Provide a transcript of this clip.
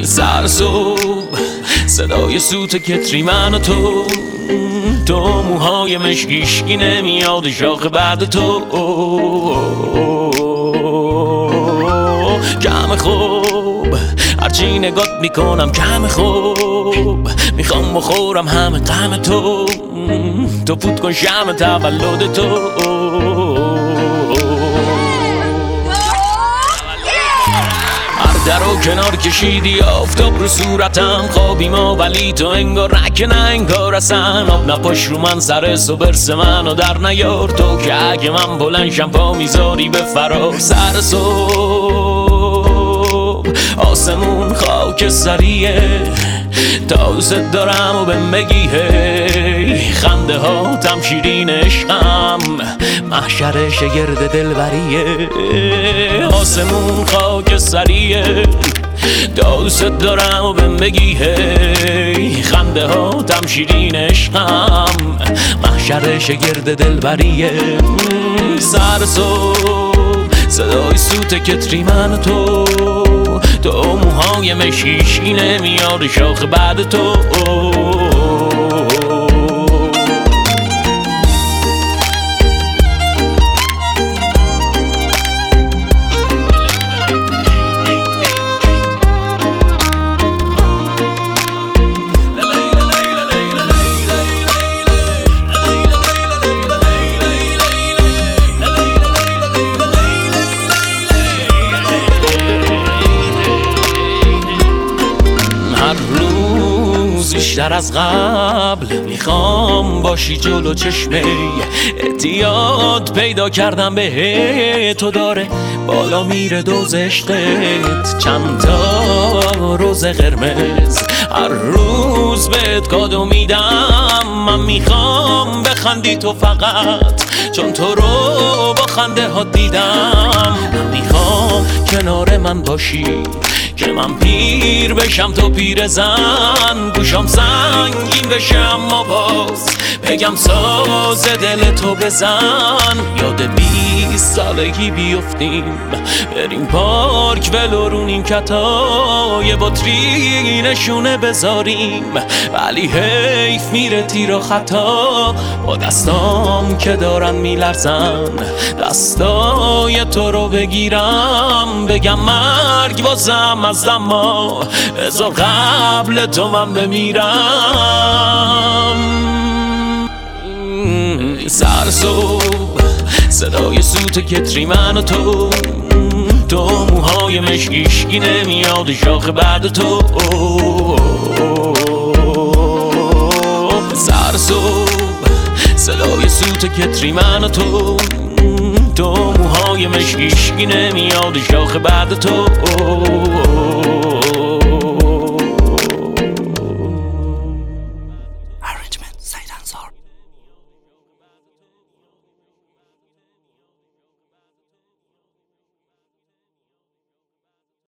سر صبح صدای سوت کتری من و تو موهای مشکیشکی نمیاد شاخ بعد تو کم خوب هرچی نگات میکنم کم خوب میخوام بخورم همه غم تو فوت کن شمع تولد تو در و کنار کشیدی آفتاب رو صورتم خوابی ما ولی تو انگار رک نه انگار اصلا آب نپاش رو من سر برس منو در نیار تو که اگه من بلنشم پا میذاری به فرار سر صبح آسمون خاک سریه تا دوست دارم و بهم بگی هی خنده ها تم شیرین عشقم محشر شگرد دلبریه آسمون خاک سریه تا دوست دارم و بهم بگی هی خنده ها تم شیرین عشقم محشر شگرد دلبریه سر صبح صدای سوت کتری من و تو موهای مشیشکی نمیاد شاخ بعد تو بیشتر از قبل میخوام باشی جلو چشمه اعتیاد پیدا کردم به تو داره بالا میره دوز عشقت چند تا روز قرمز هر روز بهت کادو میدم من میخوام بخندی تو فقط چون تو رو با خنده ها دیدم من میخوام کنار من باشی که من پیر بشم تو پیر زن گوشم سنگین بشه اما باز بگم ساز دل تو بزن یاد 20 سالگی بیفتیم بریم پارک ولورونیم کتای بطری نشونه بذاریم ولی حیف میره تیر و خطا با دستام که دارن میلرزن دستای تو رو بگیرم بگم مرگ بازم از اما ازا قبل تو من بمیرم سر صبح صدای سوت کتری من و تو موهای مشکیشکی نمیاد شاخ بعد تو سر صبح صدای سوت کتری من و تو موهای مشکیشکی نمیاد شاخ بعد تو